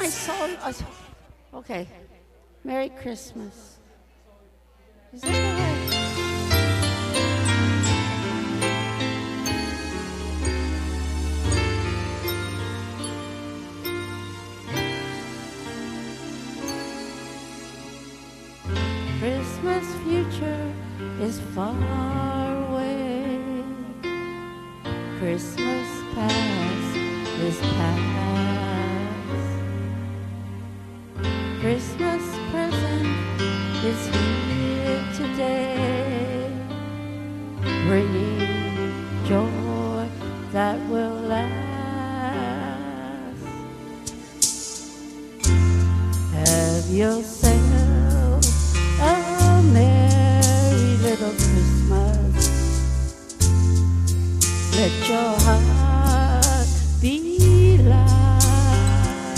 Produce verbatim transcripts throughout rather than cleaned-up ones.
saw, I saw. Okay. Merry Christmas. Is that all right? Christmas future is far away. Christmas past is past. Christmas present is here today, bringing joy that will last. Have yourself a merry little Christmas. Let your heart be light.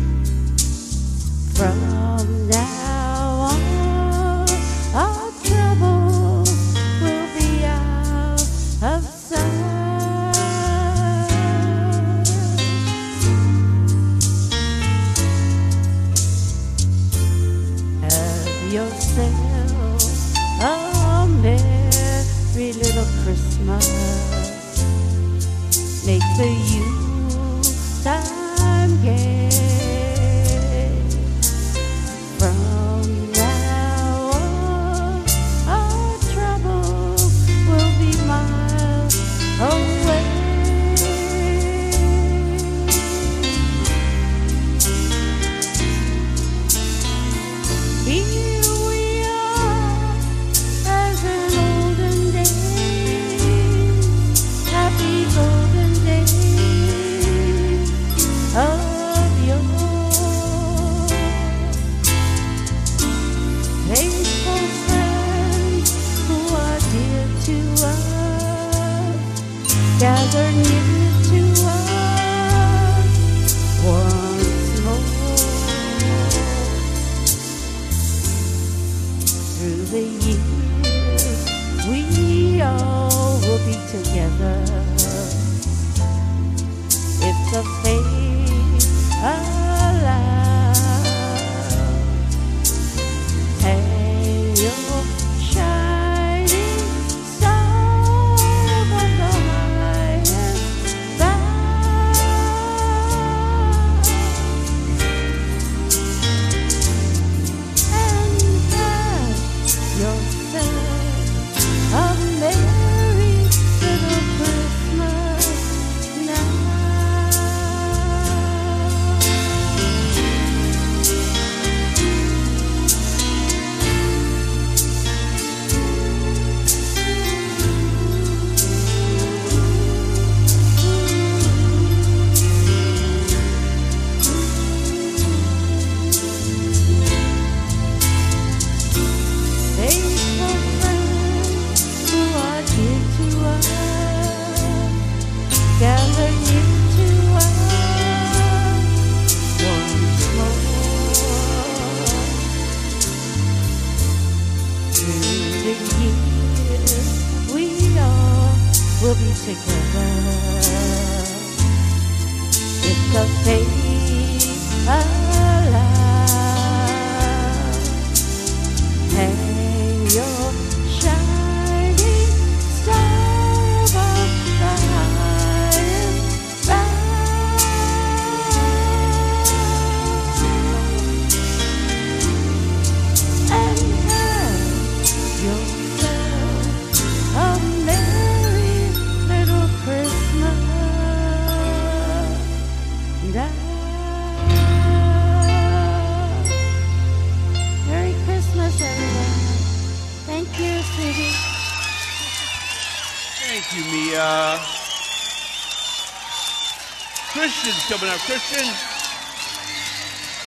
From now on, our troubles will be out of sight. Have yourself a merry little Christmas. Make the Yuletime gay. From now on, our troubles will be miles away. Here we are, as in olden days, happy golden days of yore. Faithful friends who are dear to us, gather near to us once more. Through the years, we all will be together. If the fates allow, hang your shining star above the highest bough, and have yourself a merry little Christmas now. Faithful friends who are dear to us, gather near to us once more. Through the years, we all will be together. If the fates allow, hang your shining star above the highest bough, and have yourself a merry little Christmas now. Merry Christmas, everyone. Thank you, sweetie. Thank you, Mia. Christian's coming up. Christian.